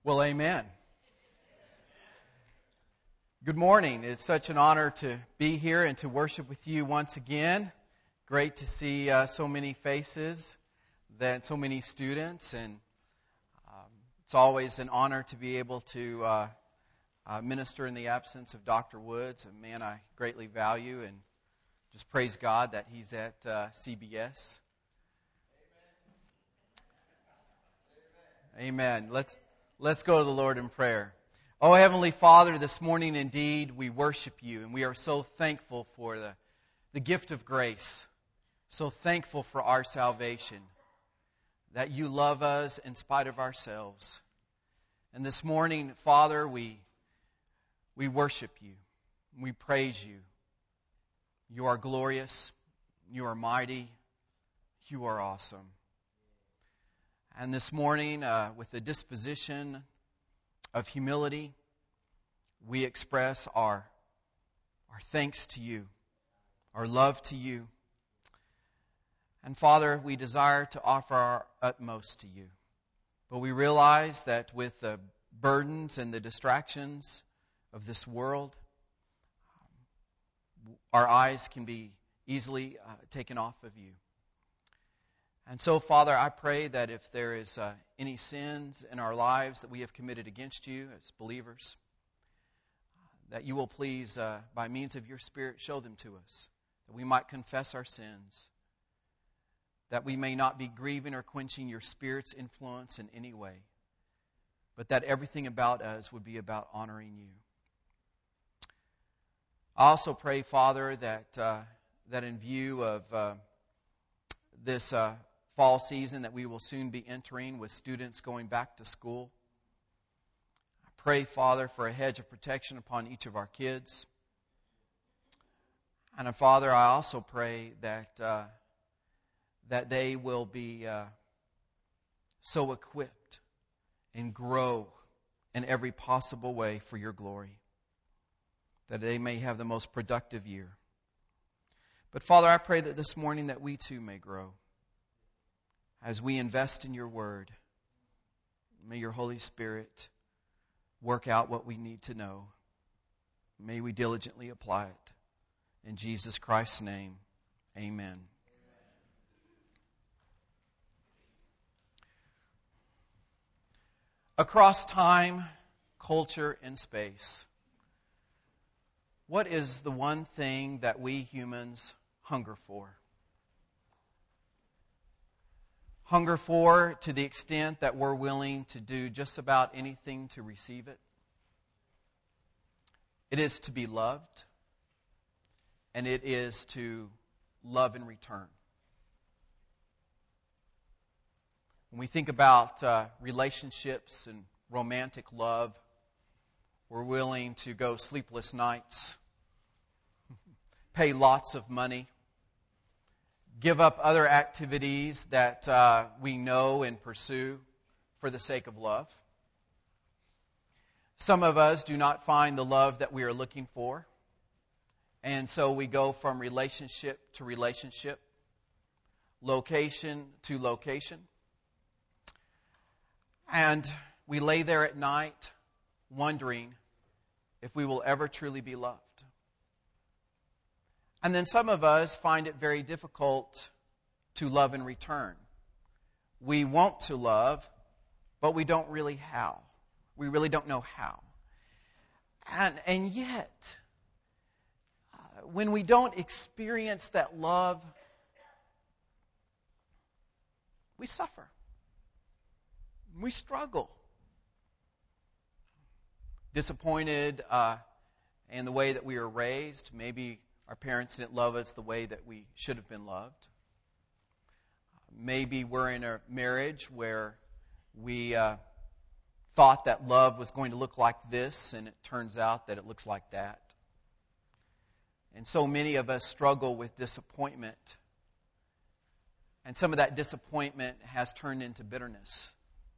Well, amen. Good morning. It's such an honor to be here and to worship with you once again. Great to see so many faces, so many students, and it's always an honor to be able to minister in the absence of Dr. Woods, a man I greatly value, and just praise God that he's at CBS. Amen. Let's go to the Lord in prayer. Oh, Heavenly Father, this morning indeed we worship you, and we are so thankful for the gift of grace, so thankful for our salvation, that you love us in spite of ourselves. And this morning, Father, we worship you, we praise you. You are glorious, you are mighty, you are awesome. And this morning, with a disposition of humility, we express our thanks to you, our love to you. And Father, we desire to offer our utmost to you. But we realize that with the burdens and the distractions of this world, our eyes can be easily taken off of you. And so, Father, I pray that if there is any sins in our lives that we have committed against you as believers, that you will please, by means of your Spirit, show them to us, that we might confess our sins, that we may not be grieving or quenching your Spirit's influence in any way, but that everything about us would be about honoring you. I also pray, Father, that in view of this fall season that we will soon be entering with students going back to school, I pray, Father, for a hedge of protection upon each of our kids. And Father, I also pray that they will be so equipped and grow in every possible way for your glory, that they may have the most productive year. But Father, I pray that this morning that we too may grow as we invest in your word. May your Holy Spirit work out what we need to know. May we diligently apply it. In Jesus Christ's name, amen. Across time, culture, and space, what is the one thing that we humans hunger for? Hunger for to the extent that we're willing to do just about anything to receive it. It is to be loved, and it is to love in return. When we think about relationships and romantic love, we're willing to go sleepless nights, pay lots of money, give up other activities that we know and pursue for the sake of love. Some of us do not find the love that we are looking for, and so we go from relationship to relationship, location to location, and we lay there at night wondering if we will ever truly be loved. And then some of us find it very difficult to love in return. We want to love, but we don't really how. We really don't know how. And yet, when we don't experience that love, we suffer. We struggle. Disappointed in the way that we were raised. Maybe our parents didn't love us the way that we should have been loved. Maybe we're in a marriage where we thought that love was going to look like this, and it turns out that it looks like that. And so many of us struggle with disappointment. And some of that disappointment has turned into bitterness.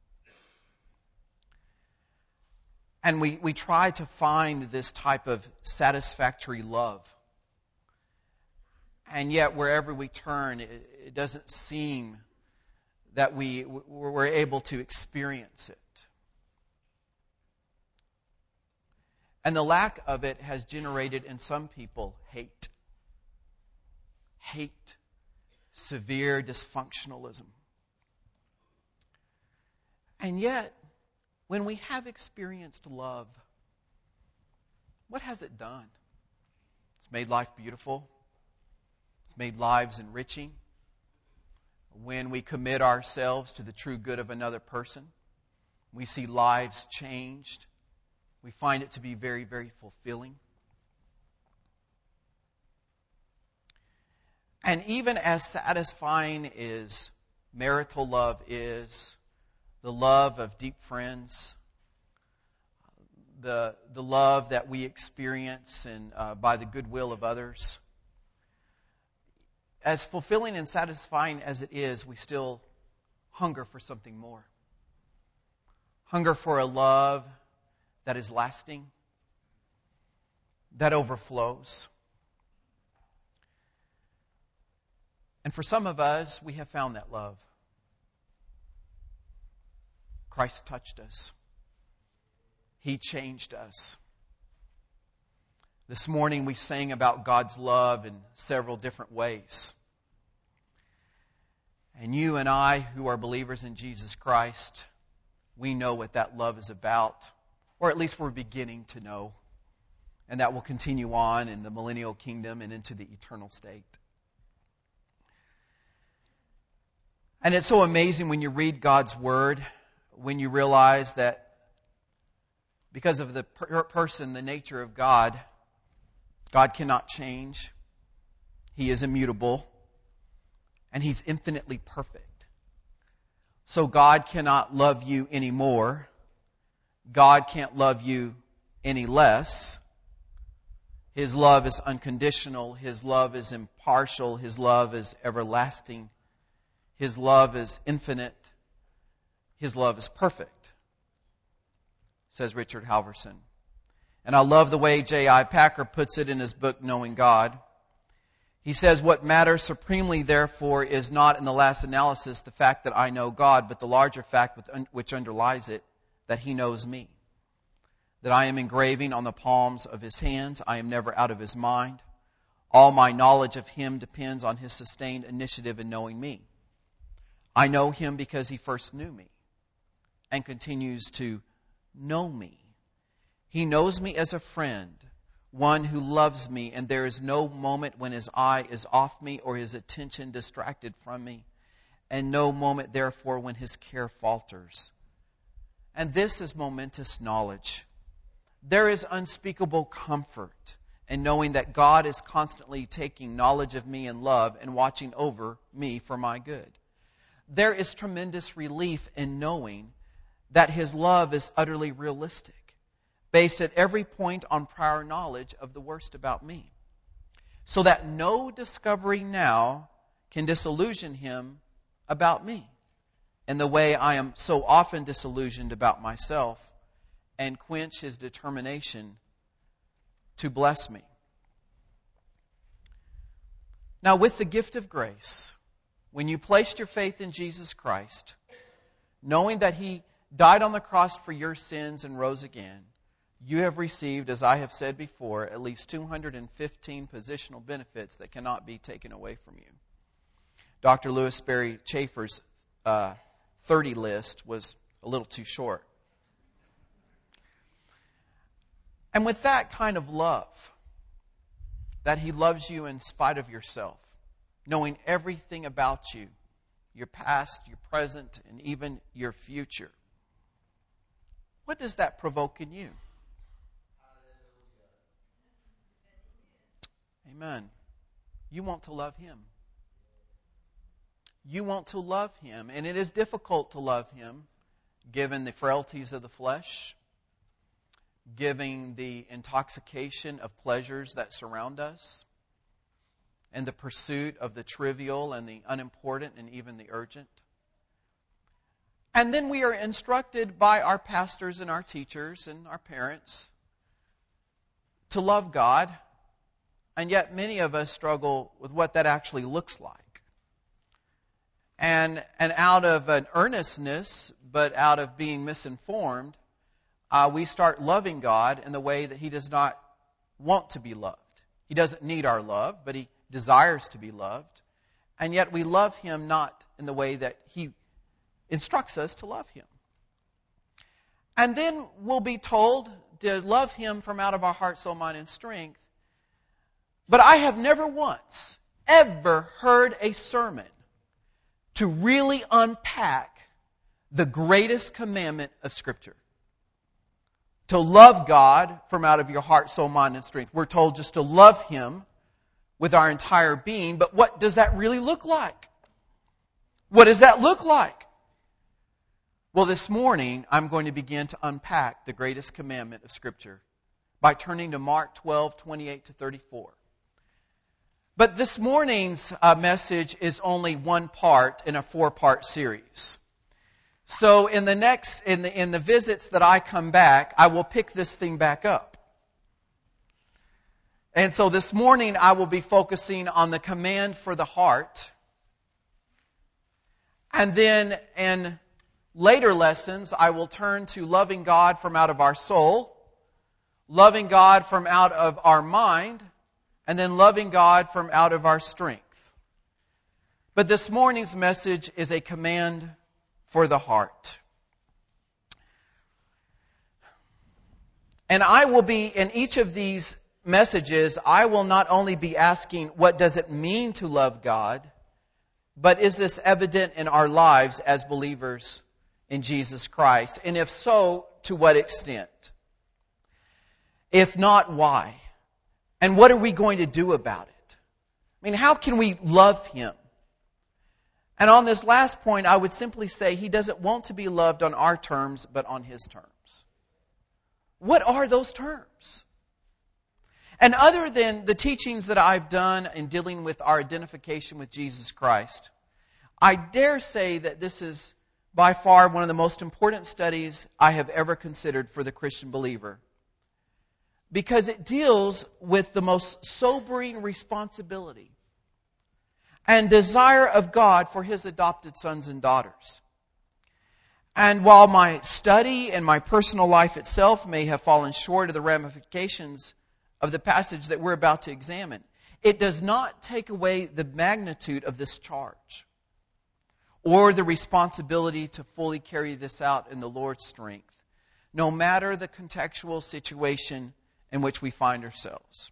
And we try to find this type of satisfactory love. And yet, wherever we turn, it doesn't seem that we're able to experience it. And the lack of it has generated in some people hate. Hate. Severe dysfunctionalism. And yet, when we have experienced love, what has it done? It's made life beautiful. It's made lives enriching. When we commit ourselves to the true good of another person, we see lives changed. We find it to be very, very fulfilling. And even as satisfying as marital love is, the love of deep friends, the love that we experience by the goodwill of others, as fulfilling and satisfying as it is, we still hunger for something more. Hunger for a love that is lasting, that overflows. And for some of us, we have found that love. Christ touched us. He changed us. This morning we sang about God's love in several different ways. And you and I, who are believers in Jesus Christ, we know what that love is about, or at least we're beginning to know. And that will continue on in the millennial kingdom and into the eternal state. And it's so amazing when you read God's Word, when you realize that because of the person, the nature of God, God cannot change. He is immutable. And He's infinitely perfect. So God cannot love you anymore. God can't love you any less. His love is unconditional. His love is impartial. His love is everlasting. His love is infinite. His love is perfect, says Richard Halverson. And I love the way J.I. Packer puts it in his book, Knowing God. He says, what matters supremely, therefore, is not in the last analysis the fact that I know God, but the larger fact which underlies it, that He knows me. That I am engraving on the palms of His hands. I am never out of His mind. All my knowledge of Him depends on His sustained initiative in knowing me. I know Him because He first knew me and continues to know me. He knows me as a friend, one who loves me, and there is no moment when His eye is off me or His attention distracted from me, and no moment, therefore, when His care falters. And this is momentous knowledge. There is unspeakable comfort in knowing that God is constantly taking knowledge of me in love and watching over me for my good. There is tremendous relief in knowing that His love is utterly realistic, based at every point on prior knowledge of the worst about me, so that no discovery now can disillusion Him about me in the way I am so often disillusioned about myself and quench His determination to bless me. Now, with the gift of grace, when you placed your faith in Jesus Christ, knowing that He died on the cross for your sins and rose again, you have received, as I have said before, at least 215 positional benefits that cannot be taken away from you. Dr. Lewis Sperry Chafer's 30 list was a little too short. And with that kind of love, that He loves you in spite of yourself, knowing everything about you, your past, your present, and even your future, what does that provoke in you? Amen. You want to love Him. You want to love Him. And it is difficult to love Him, given the frailties of the flesh, given the intoxication of pleasures that surround us, and the pursuit of the trivial and the unimportant and even the urgent. And then we are instructed by our pastors and our teachers and our parents to love God. And yet many of us struggle with what that actually looks like. And out of an earnestness, but out of being misinformed, we start loving God in the way that He does not want to be loved. He doesn't need our love, but He desires to be loved. And yet we love Him not in the way that He instructs us to love Him. And then we'll be told to love Him from out of our heart, soul, mind, and strength. But I have never once, ever heard a sermon to really unpack the greatest commandment of Scripture. To love God from out of your heart, soul, mind, and strength. We're told just to love Him with our entire being, but what does that really look like? What does that look like? Well, this morning, I'm going to begin to unpack the greatest commandment of Scripture by turning to Mark 12:28-34. But this morning's message is only one part in a 4-part series. So in the visits that I come back, I will pick this thing back up. And so this morning I will be focusing on the command for the heart. And then in later lessons, I will turn to loving God from out of our soul, loving God from out of our mind, and then loving God from out of our strength. But this morning's message is a command for the heart. And I will be, in each of these messages, I will not only be asking, what does it mean to love God, but is this evident in our lives as believers in Jesus Christ? And if so, to what extent? If not, why? And what are we going to do about it? I mean, how can we love Him? And on this last point, I would simply say He doesn't want to be loved on our terms, but on His terms. What are those terms? And other than the teachings that I've done in dealing with our identification with Jesus Christ, I dare say that this is by far one of the most important studies I have ever considered for the Christian believer. Because it deals with the most sobering responsibility and desire of God for His adopted sons and daughters. And while my study and my personal life itself may have fallen short of the ramifications of the passage that we're about to examine, it does not take away the magnitude of this charge or the responsibility to fully carry this out in the Lord's strength, no matter the contextual situation in which we find ourselves.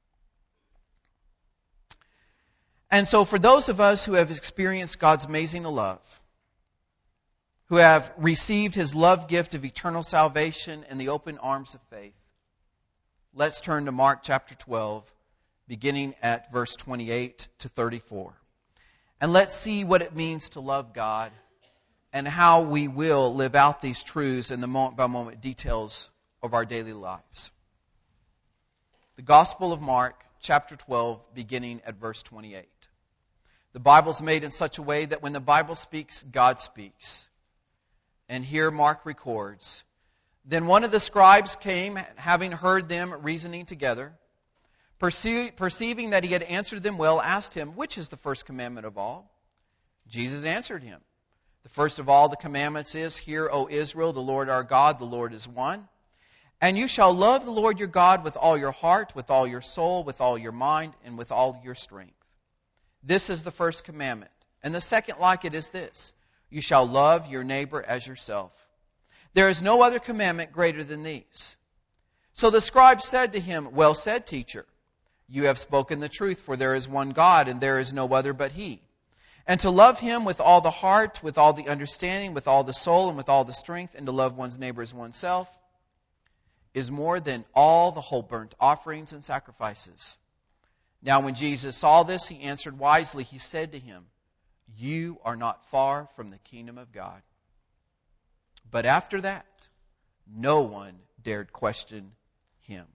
And so for those of us who have experienced God's amazing love, who have received His love gift of eternal salvation in the open arms of faith, let's turn to Mark chapter 12, beginning at verse 28-34. And let's see what it means to love God and how we will live out these truths in the moment-by-moment details of our daily lives. The Gospel of Mark, chapter 12, beginning at verse 28. The Bible's made in such a way that when the Bible speaks, God speaks. And here Mark records, "Then one of the scribes came, having heard them reasoning together, perceiving that he had answered them well, asked him, 'Which is the first commandment of all?' Jesus answered him, 'The first of all the commandments is, Hear, O Israel, the Lord our God, the Lord is one. And you shall love the Lord your God with all your heart, with all your soul, with all your mind, and with all your strength. This is the first commandment. And the second like it is this, you shall love your neighbor as yourself. There is no other commandment greater than these.' So the scribe said to him, 'Well said, teacher. You have spoken the truth, for there is one God, and there is no other but He. And to love Him with all the heart, with all the understanding, with all the soul, and with all the strength, and to love one's neighbor as oneself, is more than all the whole burnt offerings and sacrifices.' Now when Jesus saw this, He answered wisely. He said to him, 'You are not far from the kingdom of God.' But after that, no one dared question Him."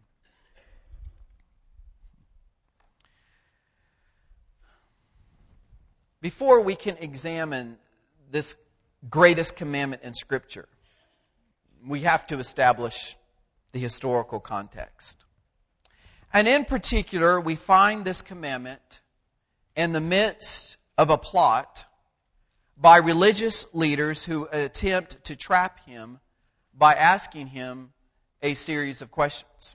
Before we can examine this greatest commandment in Scripture, we have to establish the historical context. And in particular, we find this commandment in the midst of a plot by religious leaders who attempt to trap Him by asking Him a series of questions.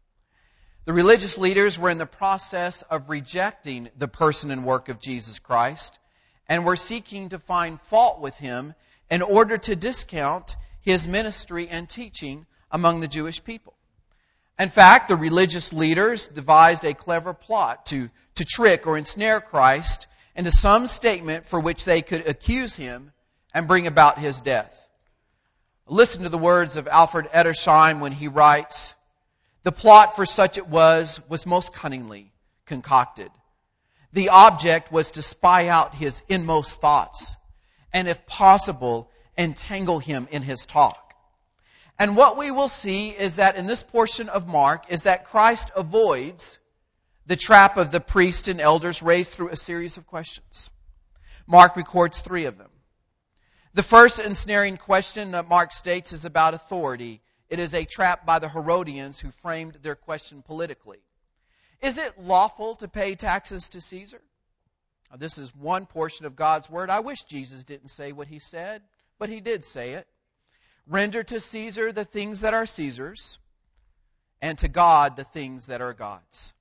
The religious leaders were in the process of rejecting the person and work of Jesus Christ and were seeking to find fault with him in order to discount his ministry and teaching among the Jewish people. In fact, the religious leaders devised a clever plot to trick or ensnare Christ into some statement for which they could accuse him and bring about his death. Listen to the words of Alfred Edersheim when he writes, "The plot for such it was most cunningly concocted. The object was to spy out his inmost thoughts and, if possible, entangle him in his talk. And what we will see is that in this portion of Mark is that Christ avoids the trap of the priests and elders raised through a series of questions. Mark records 3 of them. The first ensnaring question that Mark states is about authority. It is a trap by the Herodians who framed their question politically. Is it lawful to pay taxes to Caesar? Now, this is one portion of God's Word. I wish Jesus didn't say what he said, but he did say it. Render to Caesar the things that are Caesar's, and to God the things that are God's.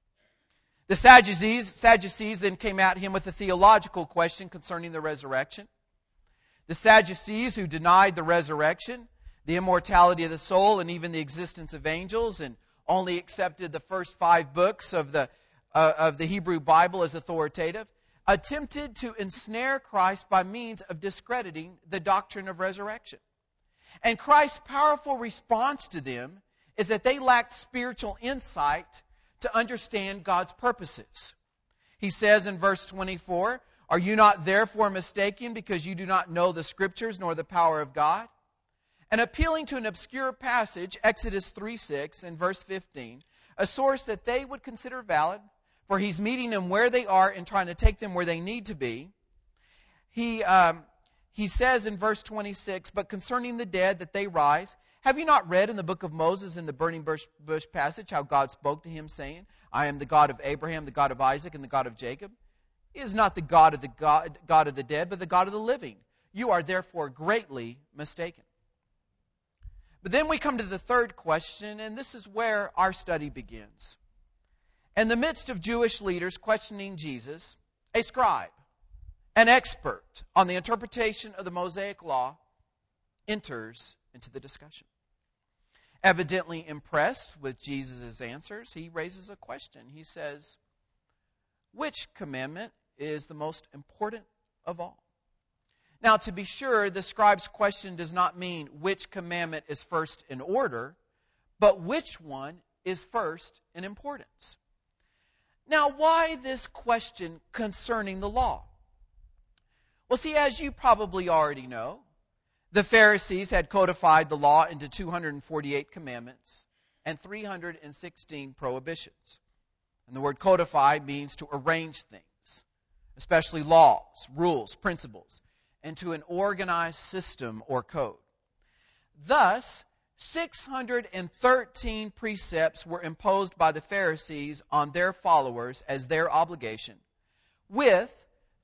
The Sadducees then came at him with a theological question concerning the resurrection. The Sadducees, who denied the resurrection, the immortality of the soul, and even the existence of angels, and only accepted the first 5 books of the Hebrew Bible as authoritative, attempted to ensnare Christ by means of discrediting the doctrine of resurrection. And Christ's powerful response to them is that they lacked spiritual insight to understand God's purposes. He says in verse 24, "Are you not therefore mistaken because you do not know the Scriptures nor the power of God?" And appealing to an obscure passage, Exodus 3:6 and verse 15, a source that they would consider valid, for he's meeting them where they are and trying to take them where they need to be. He says in verse 26, "But concerning the dead that they rise, have you not read in the book of Moses in the burning bush passage how God spoke to him saying, 'I am the God of Abraham, the God of Isaac, and the God of Jacob'? He is not the God of the dead, but the God of the living. You are therefore greatly mistaken." But then we come to the third question, and this is where our study begins. In the midst of Jewish leaders questioning Jesus, a scribe, an expert on the interpretation of the Mosaic Law, enters into the discussion. Evidently impressed with Jesus' answers, he raises a question. He says, "Which commandment is the most important of all?" Now, to be sure, the scribe's question does not mean which commandment is first in order, but which one is first in importance. Now, why this question concerning the law? Well, see, as you probably already know, the Pharisees had codified the law into 248 commandments and 316 prohibitions. And the word codify means to arrange things, especially laws, rules, principles, into an organized system or code. Thus, 613 precepts were imposed by the Pharisees on their followers as their obligation, with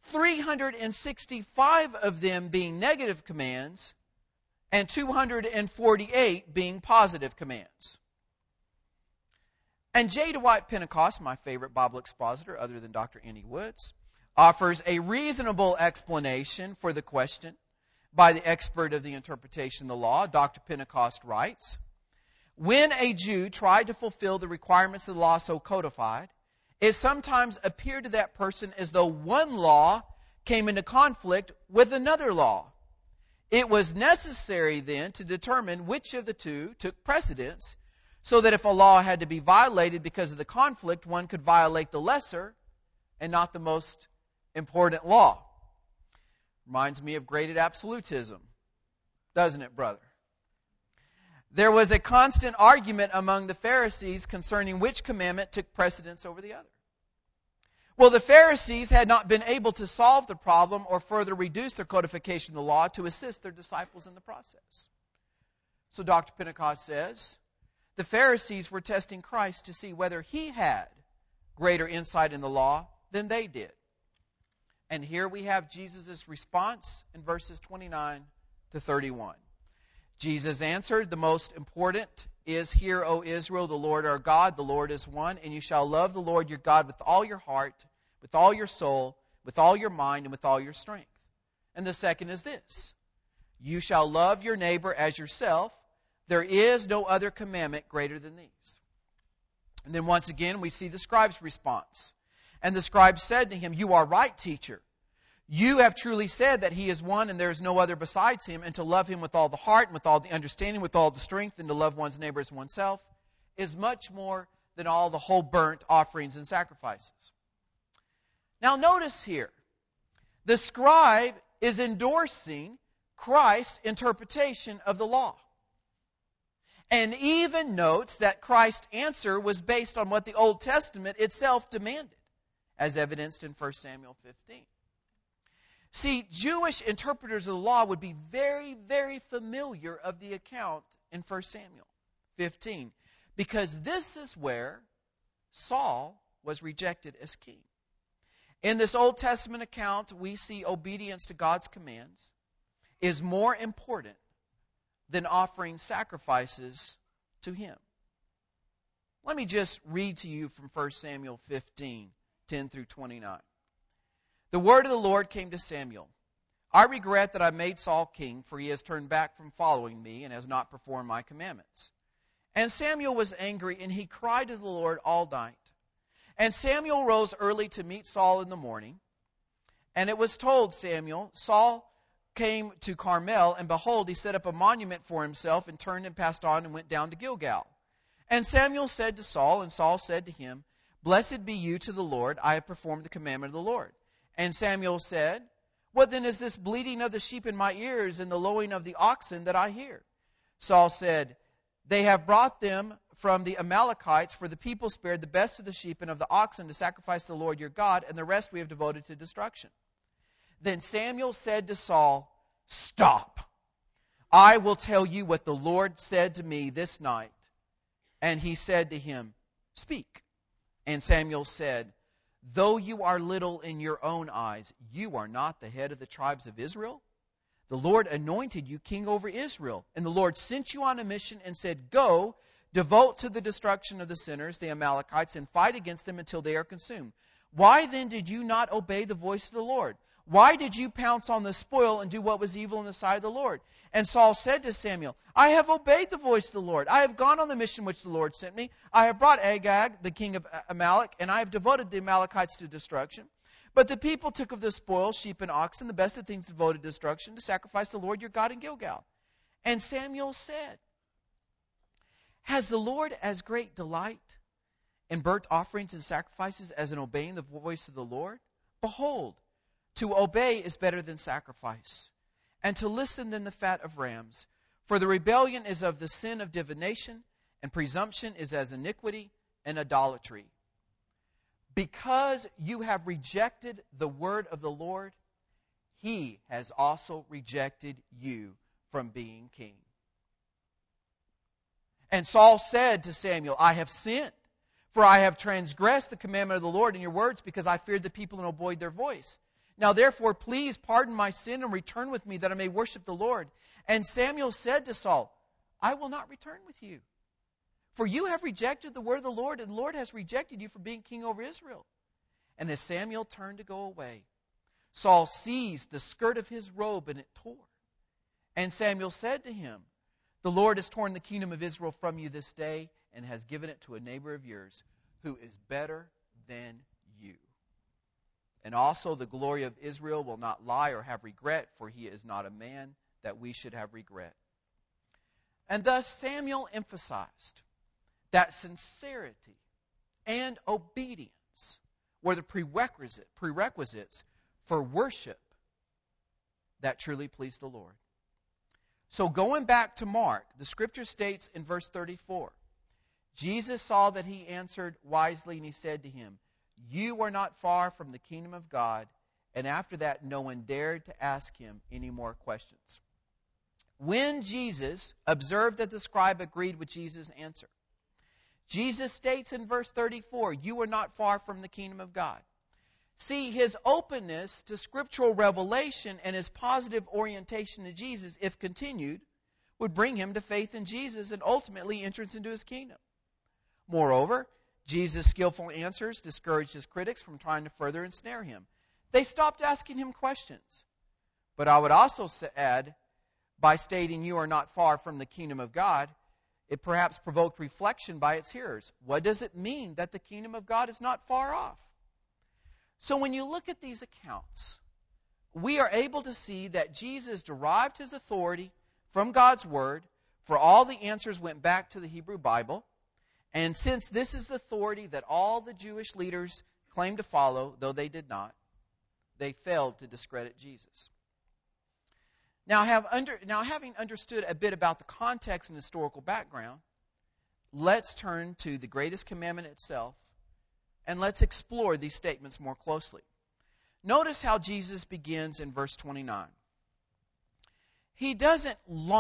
365 of them being negative commands and 248 being positive commands. And J. Dwight Pentecost, my favorite Bible expositor other than Dr. N.E. Woods, offers a reasonable explanation for the question by the expert of the interpretation of the law. Dr. Pentecost writes, "When a Jew tried to fulfill the requirements of the law so codified, it sometimes appeared to that person as though one law came into conflict with another law. It was necessary then to determine which of the two took precedence, so that if a law had to be violated because of the conflict, one could violate the lesser and not the most important law." Reminds me of graded absolutism, doesn't it, brother? There was a constant argument among the Pharisees concerning which commandment took precedence over the other. Well, the Pharisees had not been able to solve the problem or further reduce their codification of the law to assist their disciples in the process. So Dr. Pentecost says, the Pharisees were testing Christ to see whether he had greater insight in the law than they did. And here we have Jesus' response in verses 29 to 31. Jesus answered, the most important is, Hear, O Israel, the Lord our God, the Lord is one, and you shall love the Lord your God with all your heart, with all your soul, with all your mind, and with all your strength. And the second is this, you shall love your neighbor as yourself. There is no other commandment greater than these. And then once again, we see the scribe's response. And the scribe said to him, You are right, teacher. You have truly said that he is one and there is no other besides him, and to love him with all the heart and with all the understanding, with all the strength, and to love one's neighbor as oneself is much more than all the whole burnt offerings and sacrifices. Now notice here, the scribe is endorsing Christ's interpretation of the law. And even notes that Christ's answer was based on what the Old Testament itself demanded, as evidenced in 1 Samuel 15. See, Jewish interpreters of the law would be very, very familiar of the account in 1 Samuel 15, because this is where Saul was rejected as king. In this Old Testament account, we see obedience to God's commands is more important than offering sacrifices to Him. Let me just read to you from 1 Samuel 15, 10 through 29. The word of the Lord came to Samuel. I regret that I made Saul king, for he has turned back from following me and has not performed my commandments. And Samuel was angry, and he cried to the Lord all night. And Samuel rose early to meet Saul in the morning. And it was told Samuel, Saul came to Carmel, and behold, he set up a monument for himself, and turned and passed on and went down to Gilgal. And Samuel said to Saul, and Saul said to him, Blessed be you to the Lord, I have performed the commandment of the Lord. And Samuel said, What then is this bleating of the sheep in my ears and the lowing of the oxen that I hear? Saul said, They have brought them from the Amalekites, for the people spared the best of the sheep and of the oxen to sacrifice to the Lord your God, and the rest we have devoted to destruction. Then Samuel said to Saul, Stop! I will tell you what the Lord said to me this night. And he said to him, Speak. And Samuel said, Though you are little in your own eyes, you are not the head of the tribes of Israel. The Lord anointed you king over Israel. And the Lord sent you on a mission and said, Go, devote to the destruction of the sinners, the Amalekites, and fight against them until they are consumed. Why then did you not obey the voice of the Lord? Why did you pounce on the spoil and do what was evil in the sight of the Lord? And Saul said to Samuel, I have obeyed the voice of the Lord. I have gone on the mission which the Lord sent me. I have brought Agag, the king of Amalek, and I have devoted the Amalekites to destruction. But the people took of the spoil, sheep and oxen, the best of things devoted to destruction, to sacrifice the Lord your God in Gilgal. And Samuel said, Has the Lord as great delight in burnt offerings and sacrifices as in obeying the voice of the Lord? Behold, to obey is better than sacrifice, and to listen than the fat of rams. For the rebellion is of the sin of divination, and presumption is as iniquity and idolatry. Because you have rejected the word of the Lord, He has also rejected you from being king. And Saul said to Samuel, I have sinned, for I have transgressed the commandment of the Lord in your words, because I feared the people and obeyed their voice. Now therefore, please pardon my sin and return with me, that I may worship the Lord. And Samuel said to Saul, I will not return with you, for you have rejected the word of the Lord, and the Lord has rejected you from being king over Israel. And as Samuel turned to go away, Saul seized the skirt of his robe, and it tore. And Samuel said to him, The Lord has torn the kingdom of Israel from you this day, and has given it to a neighbor of yours, who is better than you. And also the glory of Israel will not lie or have regret, for he is not a man that we should have regret. And thus Samuel emphasized that sincerity and obedience were the prerequisites for worship that truly pleased the Lord. So going back to Mark, the scripture states in verse 34, Jesus saw that he answered wisely, and he said to him, You are not far from the kingdom of God. And after that, no one dared to ask him any more questions. When Jesus observed that the scribe agreed with Jesus' answer, Jesus states in verse 34, You are not far from the kingdom of God. See, his openness to scriptural revelation and his positive orientation to Jesus, if continued, would bring him to faith in Jesus and ultimately entrance into his kingdom. Moreover, Jesus' skillful answers discouraged his critics from trying to further ensnare him. They stopped asking him questions. But I would also add, by stating you are not far from the kingdom of God, it perhaps provoked reflection by its hearers. What does it mean that the kingdom of God is not far off? So when you look at these accounts, we are able to see that Jesus derived his authority from God's Word, for all the answers went back to the Hebrew Bible. And since this is the authority that all the Jewish leaders claimed to follow, though they did not, they failed to discredit Jesus. Now, having understood a bit about the context and historical background, let's turn to the greatest commandment itself, and let's explore these statements more closely. Notice how Jesus begins in verse 29. He doesn't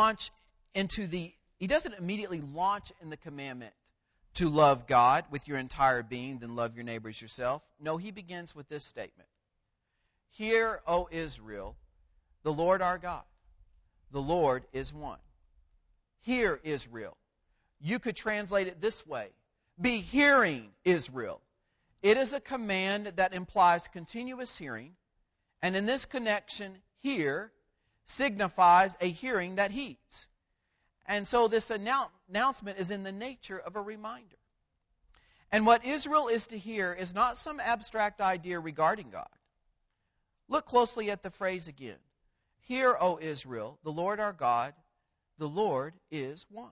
immediately launch in the commandment to love God with your entire being, then love your neighbor as yourself. No, he begins with this statement. Hear, O Israel, the Lord our God, the Lord is one. Hear, Israel. You could translate it this way. Be hearing, Israel. It is a command that implies continuous hearing, and in this connection, hear signifies a hearing that heeds. And so this announcement is in the nature of a reminder. And what Israel is to hear is not some abstract idea regarding God. Look closely at the phrase again. Hear, O Israel, the Lord our God, the Lord is one.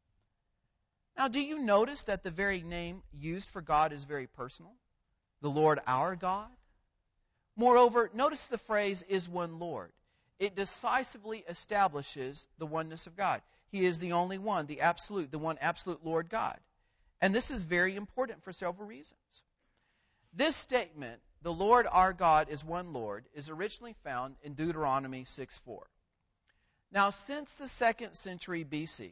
Now, do you notice that the very name used for God is very personal? The Lord our God. Moreover, notice the phrase is one Lord. It decisively establishes the oneness of God. He is the only one, the one absolute Lord God. And this is very important for several reasons. This statement, the Lord our God is one Lord, is originally found in Deuteronomy 6:4. Now, since the 2nd century BC,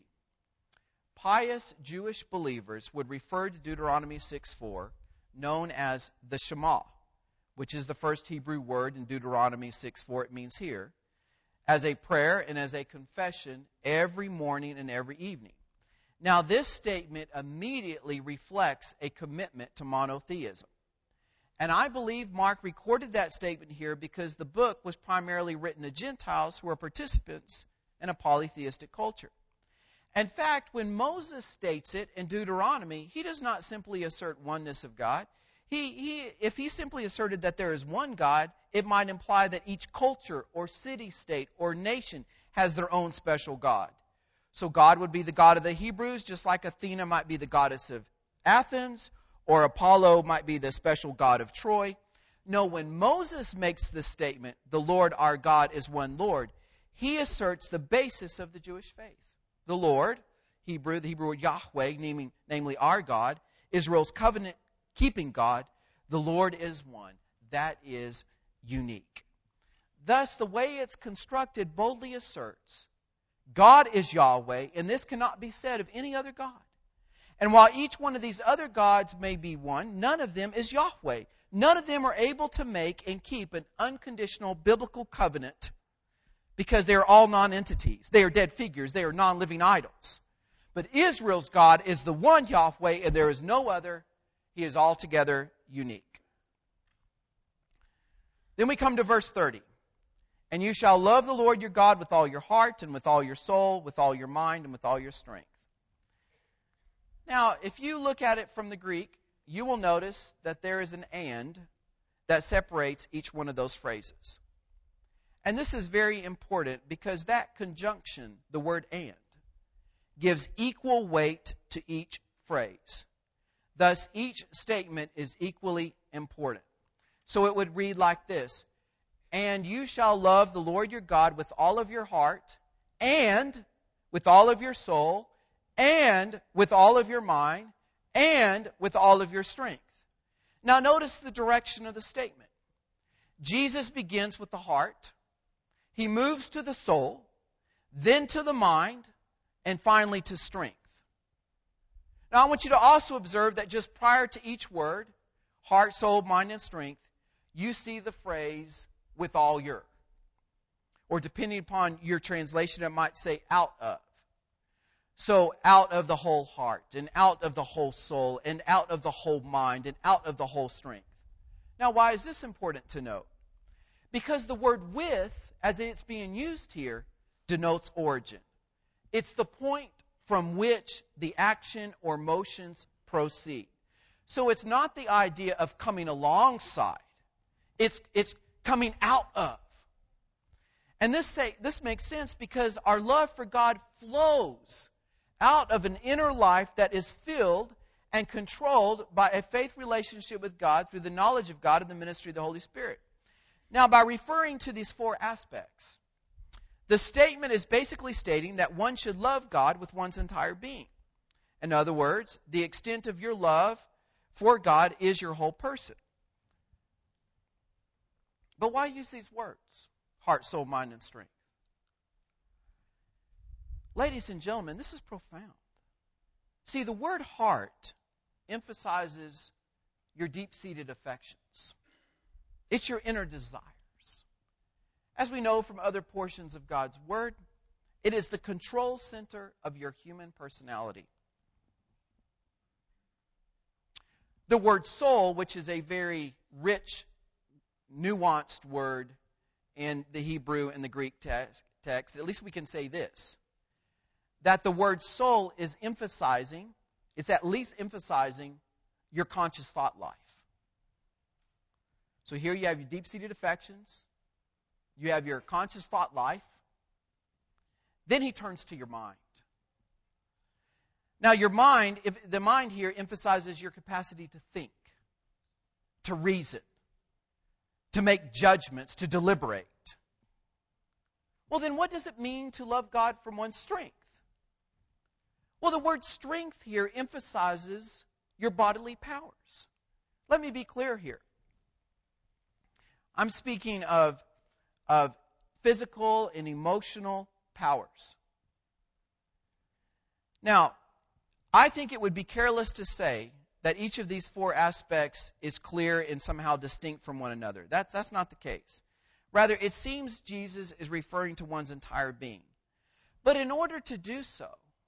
pious Jewish believers would refer to Deuteronomy 6:4, known as the Shema, which is the first Hebrew word in Deuteronomy 6:4, it means hear, as a prayer and as a confession every morning and every evening. Now, this statement immediately reflects a commitment to monotheism. And I believe Mark recorded that statement here because the book was primarily written to Gentiles who were participants in a polytheistic culture. In fact, when Moses states it in Deuteronomy, he does not simply assert oneness of God. If he simply asserted that there is one God, it might imply that each culture or city-state or nation has their own special God. So God would be the God of the Hebrews, just like Athena might be the goddess of Athens, or Apollo might be the special god of Troy. No, when Moses makes this statement, the Lord our God is one Lord, he asserts the basis of the Jewish faith. The Lord, the Hebrew word Yahweh, namely our God, Israel's covenant-keeping God, the Lord is one. That is unique. Thus, the way it's constructed boldly asserts, God is Yahweh, and this cannot be said of any other God. And while each one of these other gods may be one, none of them is Yahweh. None of them are able to make and keep an unconditional biblical covenant because they are all non-entities. They are dead figures. They are non-living idols. But Israel's God is the one Yahweh, and there is no other. He is altogether unique. Then we come to verse 30. And you shall love the Lord your God with all your heart and with all your soul, with all your mind and with all your strength. Now, if you look at it from the Greek, you will notice that there is an and that separates each one of those phrases. And this is very important because that conjunction, the word and, gives equal weight to each phrase. Thus, each statement is equally important. So it would read like this: and you shall love the Lord your God with all of your heart, and with all of your soul, and with all of your mind, and with all of your strength. Now notice the direction of the statement. Jesus begins with the heart. He moves to the soul, then to the mind, and finally to strength. Now I want you to also observe that just prior to each word, heart, soul, mind, and strength, you see the phrase, with all your. Or depending upon your translation, it might say out of. So out of the whole heart, and out of the whole soul, and out of the whole mind, and out of the whole strength. Now, why is this important to note? Because the word with, as it's being used here, denotes origin. It's the point from which the action or motions proceed. So it's not the idea of coming alongside. It's coming out of. And this makes sense because our love for God flows out of an inner life that is filled and controlled by a faith relationship with God through the knowledge of God and the ministry of the Holy Spirit. Now, by referring to these four aspects, the statement is basically stating that one should love God with one's entire being. In other words, the extent of your love for God is your whole person. But why use these words? Heart, soul, mind, and strength. Ladies and gentlemen, this is profound. See, the word heart emphasizes your deep-seated affections. It's your inner desires. As we know from other portions of God's Word, it is the control center of your human personality. The word soul, which is a very rich, nuanced word in the Hebrew and the Greek text, at least we can say this, that the word soul is at least emphasizing your conscious thought life. So here you have your deep-seated affections, you have your conscious thought life, then he turns to your mind. Now your mind, the mind here emphasizes your capacity to think, to reason, to make judgments, to deliberate. Well, then what does it mean to love God from one's strength? Well, the word strength here emphasizes your bodily powers. Let me be clear here. I'm speaking of physical and emotional powers. Now, I think it would be careless to say that each of these four aspects is clear and somehow distinct from one another. That's not the case. Rather, it seems Jesus is referring to one's entire being. But in order to do so,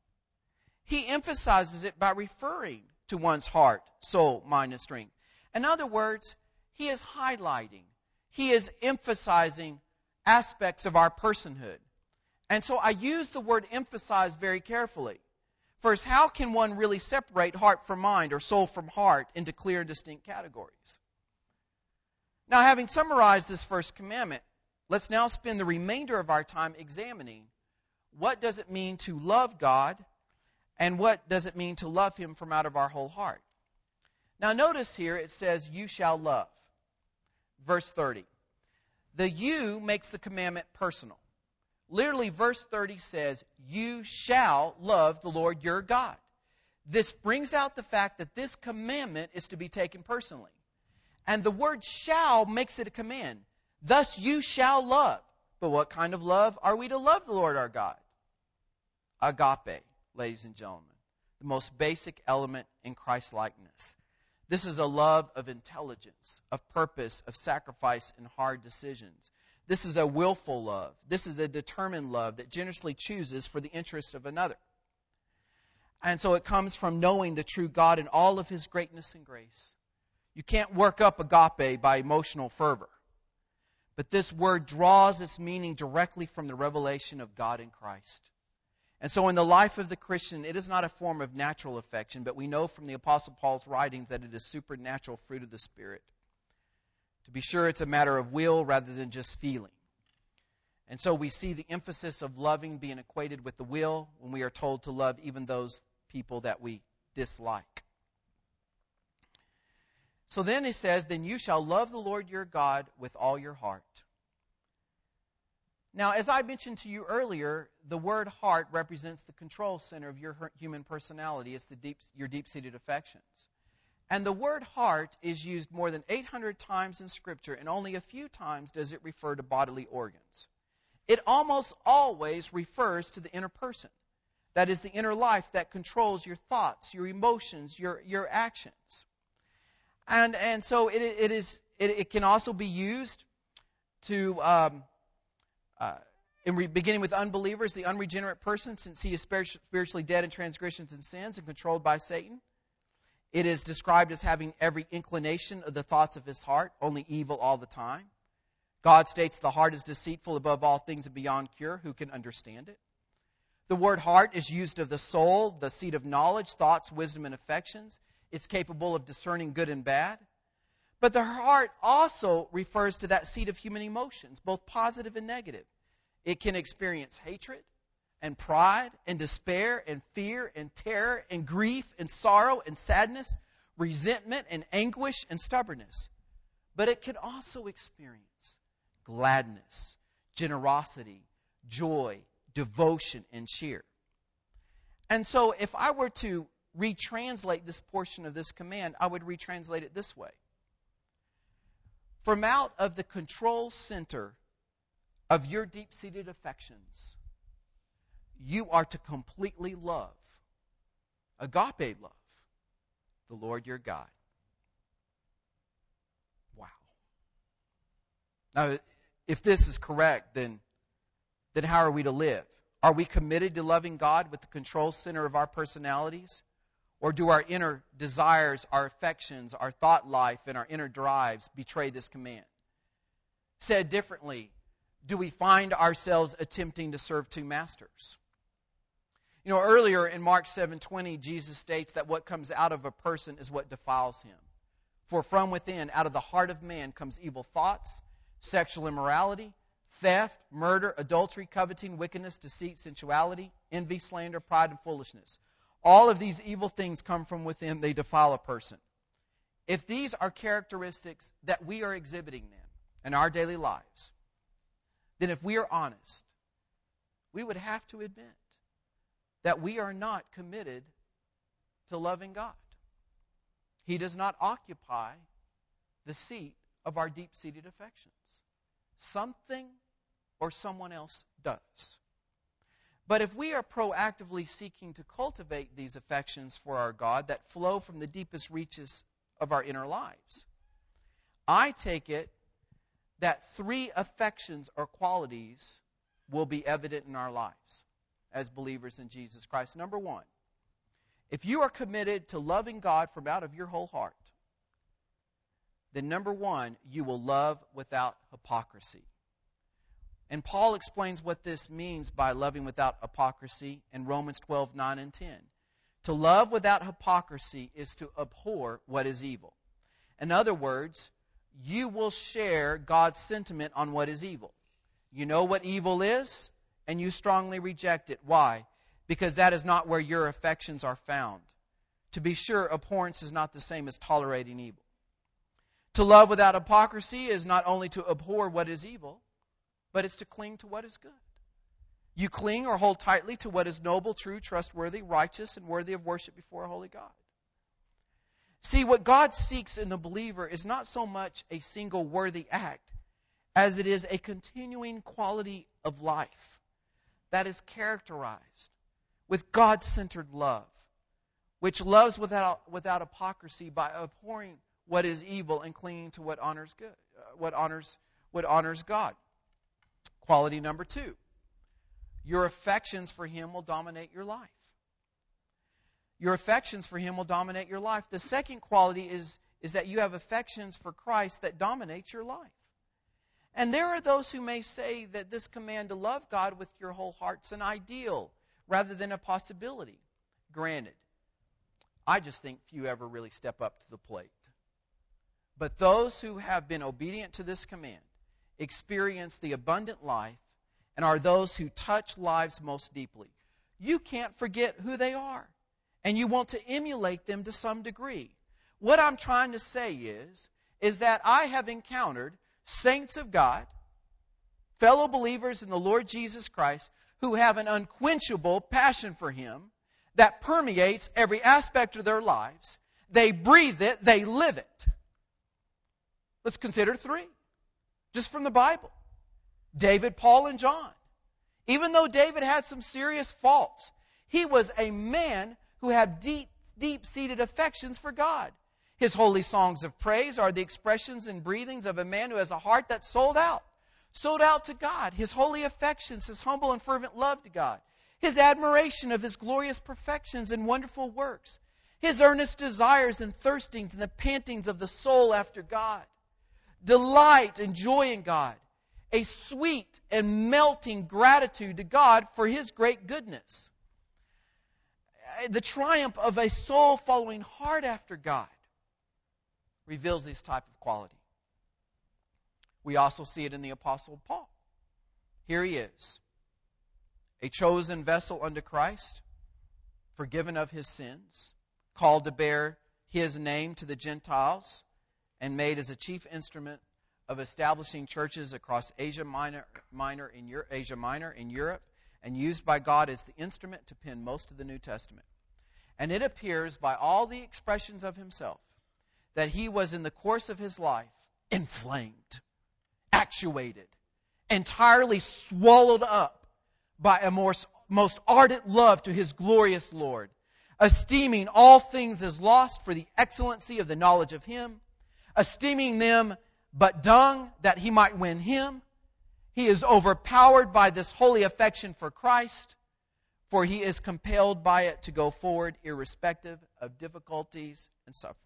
he emphasizes it by referring to one's heart, soul, mind, and strength. In other words, he is highlighting, he is emphasizing aspects of our personhood. And so I use the word emphasize very carefully. First, how can one really separate heart from mind or soul from heart into clear and distinct categories? Now, having summarized this first commandment, let's now spend the remainder of our time examining what does it mean to love God and what does it mean to love Him from out of our whole heart. Now, notice here it says, you shall love. Verse 30. The you makes the commandment personal. Literally, verse 30 says, you shall love the Lord your God. This brings out the fact that this commandment is to be taken personally. And the word shall makes it a command. Thus you shall love. But what kind of love are we to love the Lord our God? Agape, ladies and gentlemen. The most basic element in Christ-likeness. This is a love of intelligence, of purpose, of sacrifice, and hard decisions. This is a willful love. This is a determined love that generously chooses for the interest of another. And so it comes from knowing the true God in all of His greatness and grace. You can't work up agape by emotional fervor. But this word draws its meaning directly from the revelation of God in Christ. And so in the life of the Christian, it is not a form of natural affection, but we know from the Apostle Paul's writings that it is supernatural fruit of the Spirit. To be sure, it's a matter of will rather than just feeling. And so we see the emphasis of loving being equated with the will when we are told to love even those people that we dislike. So then it says, then you shall love the Lord your God with all your heart. Now, as I mentioned to you earlier, the word heart represents the control center of your human personality. It's your deep-seated affections. And the word heart is used more than 800 times in Scripture, and only a few times does it refer to bodily organs. It almost always refers to the inner person. That is the inner life that controls your thoughts, your emotions, your actions. And so it can also be used to beginning with unbelievers, the unregenerate person, since he is spiritually dead in transgressions and sins and controlled by Satan. It is described as having every inclination of the thoughts of his heart, only evil all the time. God states the heart is deceitful above all things and beyond cure. Who can understand it? The word heart is used of the soul, the seat of knowledge, thoughts, wisdom, and affections. It's capable of discerning good and bad. But the heart also refers to that seat of human emotions, both positive and negative. It can experience hatred and pride and despair and fear and terror and grief and sorrow and sadness, resentment and anguish and stubbornness. But it can also experience gladness, generosity, joy, devotion, and cheer. And so if I were to retranslate this portion of this command, I would retranslate it this way. From out of the control center of your deep-seated affections, you are to completely love, agape love, the Lord your God. Wow. Now, if this is correct, then how are we to live? Are we committed to loving God with the control center of our personalities? Or do our inner desires, our affections, our thought life, and our inner drives betray this command? Said differently, do we find ourselves attempting to serve two masters? You know, earlier in Mark 7:20, Jesus states that what comes out of a person is what defiles him. For from within, out of the heart of man, comes evil thoughts, sexual immorality, theft, murder, adultery, coveting, wickedness, deceit, sensuality, envy, slander, pride, and foolishness. All of these evil things come from within. They defile a person. If these are characteristics that we are exhibiting then in our daily lives, then if we are honest, we would have to admit that we are not committed to loving God. He does not occupy the seat of our deep-seated affections. Something or someone else does. But if we are proactively seeking to cultivate these affections for our God that flow from the deepest reaches of our inner lives, I take it that three affections or qualities will be evident in our lives as believers in Jesus Christ. Number one, if you are committed to loving God from out of your whole heart, then number one, you will love without hypocrisy. And Paul explains what this means by loving without hypocrisy in Romans 12:9 and 10. To love without hypocrisy is to abhor what is evil. In other words, you will share God's sentiment on what is evil. You know what evil is, and you strongly reject it. Why? Because that is not where your affections are found. To be sure, abhorrence is not the same as tolerating evil. To love without hypocrisy is not only to abhor what is evil, but it's to cling to what is good. You cling or hold tightly to what is noble, true, trustworthy, righteous, and worthy of worship before a holy God. See, what God seeks in the believer is not so much a single worthy act as it is a continuing quality of life that is characterized with God-centered love, which loves without hypocrisy by abhorring what is evil and clinging to what honors good, what honors God. Quality number two, your affections for Him will dominate your life. Your affections for Him will dominate your life. The second quality is that you have affections for Christ that dominate your life. And there are those who may say that this command to love God with your whole heart's an ideal rather than a possibility. Granted, I just think few ever really step up to the plate. But those who have been obedient to this command experience the abundant life and are those who touch lives most deeply. You can't forget who they are, and you want to emulate them to some degree. What I'm trying to say is that I have encountered saints of God, fellow believers in the Lord Jesus Christ, who have an unquenchable passion for Him that permeates every aspect of their lives. They breathe it, they live it. Let's consider three, just from the Bible. David, Paul, and John. Even though David had some serious faults, he was a man who had deep-seated affections for God. His holy songs of praise are the expressions and breathings of a man who has a heart that's sold out sold out to God, his holy affections, his humble and fervent love to God, his admiration of his glorious perfections and wonderful works, his earnest desires and thirstings and the pantings of the soul after God, delight and joy in God, a sweet and melting gratitude to God for his great goodness, the triumph of a soul following hard after God reveals this type of quality. We also see it in the Apostle Paul. Here he is, a chosen vessel unto Christ, forgiven of his sins, called to bear his name to the Gentiles, and made as a chief instrument of establishing churches across Asia Minor in Europe, and used by God as the instrument to pen most of the New Testament. And it appears by all the expressions of himself that he was in the course of his life inflamed, actuated, entirely swallowed up by a most ardent love to his glorious Lord, esteeming all things as lost for the excellency of the knowledge of him, esteeming them but dung that he might win him. He is overpowered by this holy affection for Christ, for he is compelled by it to go forward irrespective of difficulties and sufferings.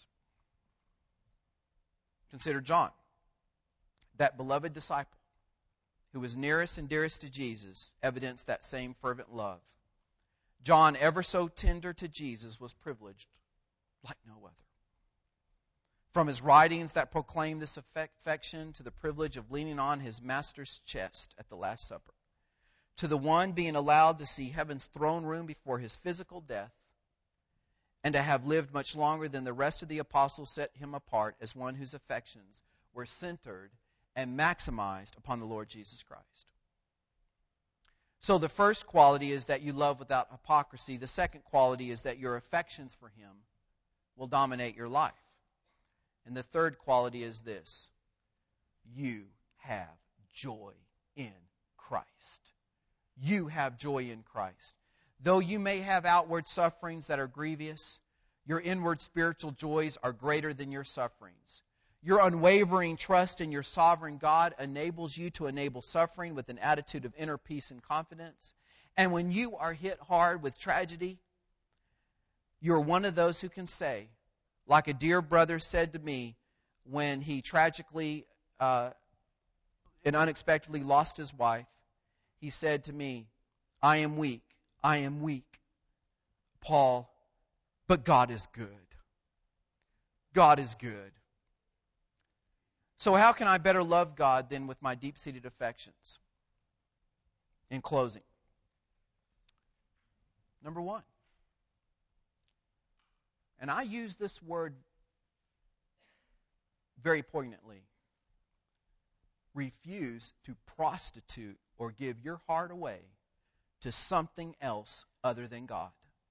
Consider John, that beloved disciple who was nearest and dearest to Jesus, evidenced that same fervent love. John, ever so tender to Jesus, was privileged like no other. From his writings that proclaim this affection to the privilege of leaning on his master's chest at the Last Supper, to the one being allowed to see heaven's throne room before his physical death, and to have lived much longer than the rest of the apostles, set him apart as one whose affections were centered and maximized upon the Lord Jesus Christ. So the first quality is that you love without hypocrisy. The second quality is that your affections for him will dominate your life. And the third quality is this: you have joy in Christ. You have joy in Christ. Though you may have outward sufferings that are grievous, your inward spiritual joys are greater than your sufferings. Your unwavering trust in your sovereign God enables you to enable suffering with an attitude of inner peace and confidence. And when you are hit hard with tragedy, you're one of those who can say, like a dear brother said to me when he tragically and unexpectedly lost his wife, he said to me, I am weak, Paul, but God is good. God is good. So how can I better love God than with my deep-seated affections? In closing, number one, and I use this word very poignantly, refuse to prostitute or give your heart away to something else other than God.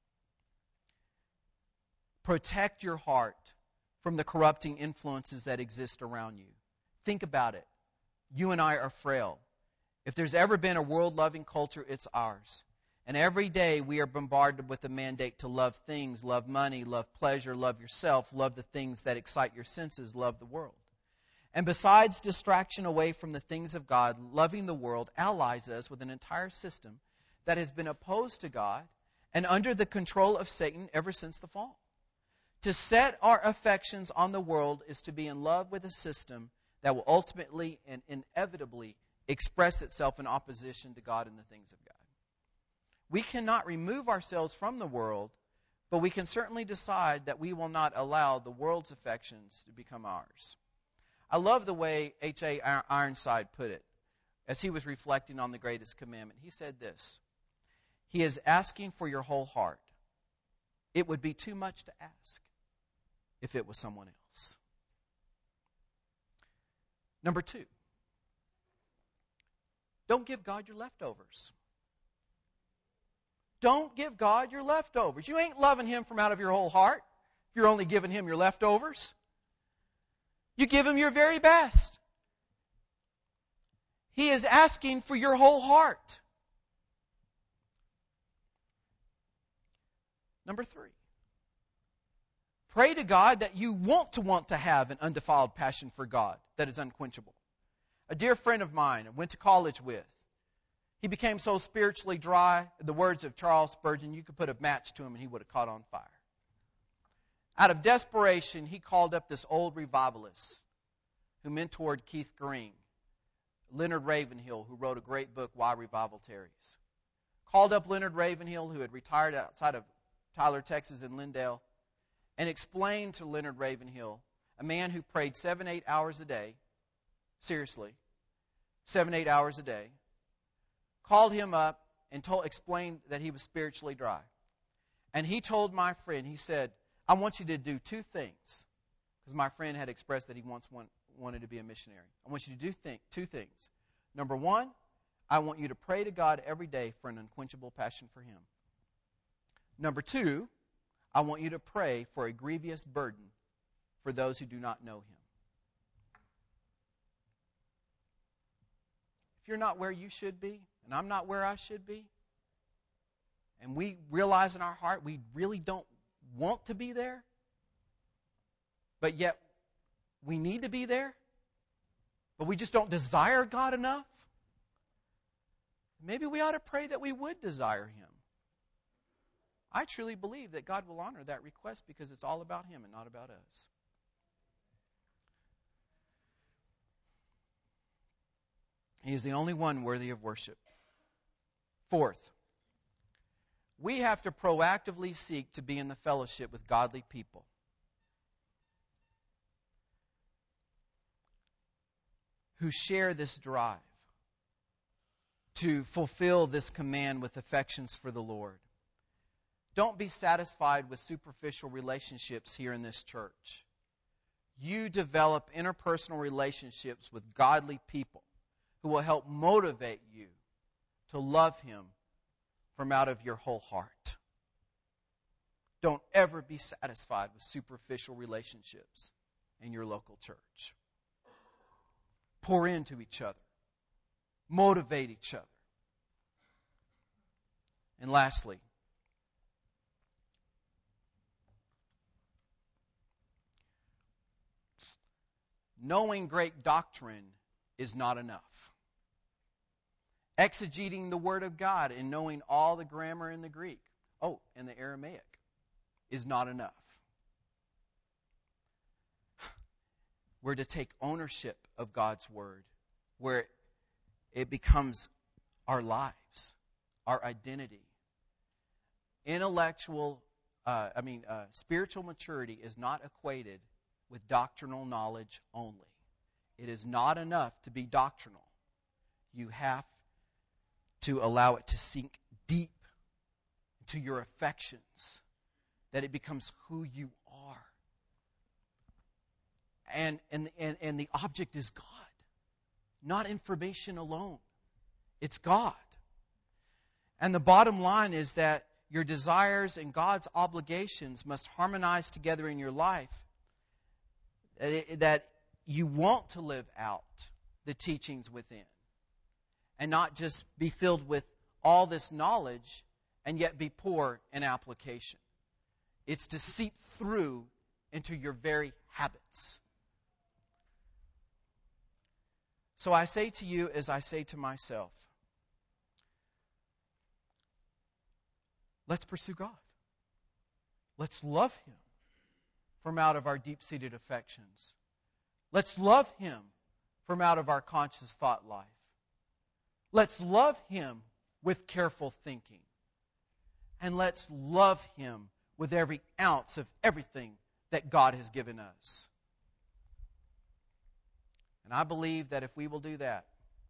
Protect your heart from the corrupting influences that exist around you. Think about it. You and I are frail. If there's ever been a world-loving culture, it's ours. And every day we are bombarded with the mandate to love things, love money, love pleasure, love yourself, love the things that excite your senses, love the world. And besides distraction away from the things of God, loving the world allies us with an entire system that has been opposed to God and under the control of Satan ever since the fall. To set our affections on the world is to be in love with a system that will ultimately and inevitably express itself in opposition to God and the things of God. We cannot remove ourselves from the world, but we can certainly decide that we will not allow the world's affections to become ours. I love the way H.A. Ironside put it as he was reflecting on the greatest commandment. He said this: He is asking for your whole heart. It would be too much to ask if it was someone else. Number two, don't give God your leftovers. Don't give God your leftovers. You ain't loving Him from out of your whole heart if you're only giving Him your leftovers. You give Him your very best. He is asking for your whole heart. Number three, pray to God that you want to have an undefiled passion for God that is unquenchable. A dear friend of mine I went to college with. He became so spiritually dry, in the words of Charles Spurgeon, you could put a match to him and he would have caught on fire. Out of desperation, he called up this old revivalist who mentored Keith Green, Leonard Ravenhill, who wrote a great book, Why Revival Tarries. Called up Leonard Ravenhill, who had retired outside of Tyler, Texas in Lindale, and explained to Leonard Ravenhill, a man who prayed 7-8 hours a day, seriously, 7-8 hours a day, called him up and explained that he was spiritually dry. And he told my friend, he said, I want you to do two things. Because my friend had expressed that he wanted to be a missionary. I want you to do two things. Number one, I want you to pray to God every day for an unquenchable passion for Him. Number two, I want you to pray for a grievous burden for those who do not know Him. If you're not where you should be, and I'm not where I should be, and we realize in our heart we really don't want to be there, but yet we need to be there, but we just don't desire God enough, maybe we ought to pray that we would desire Him. I truly believe that God will honor that request because it's all about Him and not about us. He is the only one worthy of worship. Fourth, we have to proactively seek to be in the fellowship with godly people. Who share this drive to fulfill this command with affections for the Lord. Don't be satisfied with superficial relationships here in this church. You develop interpersonal relationships with godly people who will help motivate you to love Him from out of your whole heart. Don't ever be satisfied with superficial relationships in your local church. Pour into each other. Motivate each other. And lastly, knowing great doctrine is not enough. Exegeting the Word of God and knowing all the grammar in the Greek, and the Aramaic, is not enough. We're to take ownership of God's Word, where it becomes our lives, our identity. Spiritual maturity is not equated with doctrinal knowledge only. It is not enough to be doctrinal. You have to allow it to sink deep into your affections, that it becomes who you are. And the object is God, not information alone. It's God. And the bottom line is that your desires and God's obligations must harmonize together in your life, that you want to live out the teachings within and not just be filled with all this knowledge and yet be poor in application. It's to seep through into your very habits. So I say to you as I say to myself, let's pursue God. Let's love Him from out of our deep-seated affections. Let's love Him from out of our conscious thought life. Let's love Him with careful thinking. And let's love Him with every ounce of everything that God has given us. And I believe that if we will do that,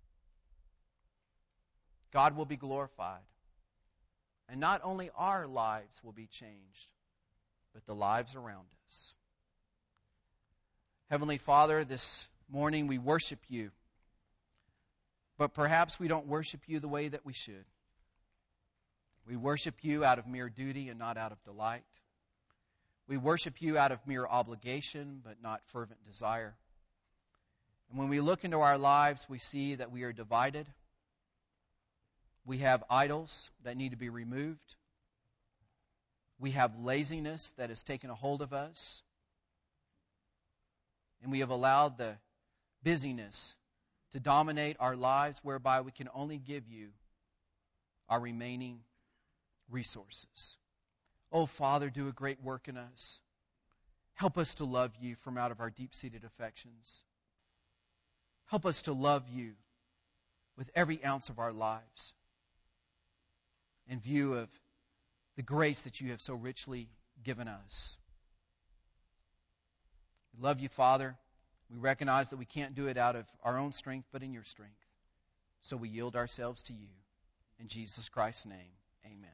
God will be glorified. And not only our lives will be changed, but the lives around us. Heavenly Father, this morning we worship You. But perhaps we don't worship You the way that we should. We worship You out of mere duty and not out of delight. We worship You out of mere obligation, but not fervent desire. And when we look into our lives, we see that we are divided. We have idols that need to be removed. We have laziness that has taken a hold of us. And we have allowed the busyness to dominate our lives, whereby we can only give you our remaining resources. Oh, Father, do a great work in us. Help us to love you from out of our deep-seated affections. Help us to love you with every ounce of our lives in view of the grace that you have so richly given us. We love you, Father. We recognize that we can't do it out of our own strength, but in your strength. So we yield ourselves to you. In Jesus Christ's name, amen.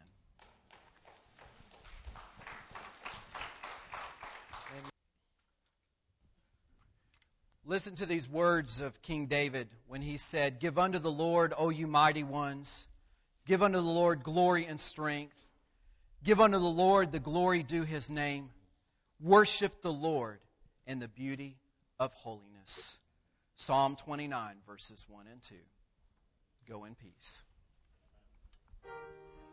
Listen to these words of King David when he said, "Give unto the Lord, O you mighty ones. Give unto the Lord glory and strength. Give unto the Lord the glory due his name. Worship the Lord in the beauty of holiness." Psalm 29, verses 1 and 2. Go in peace.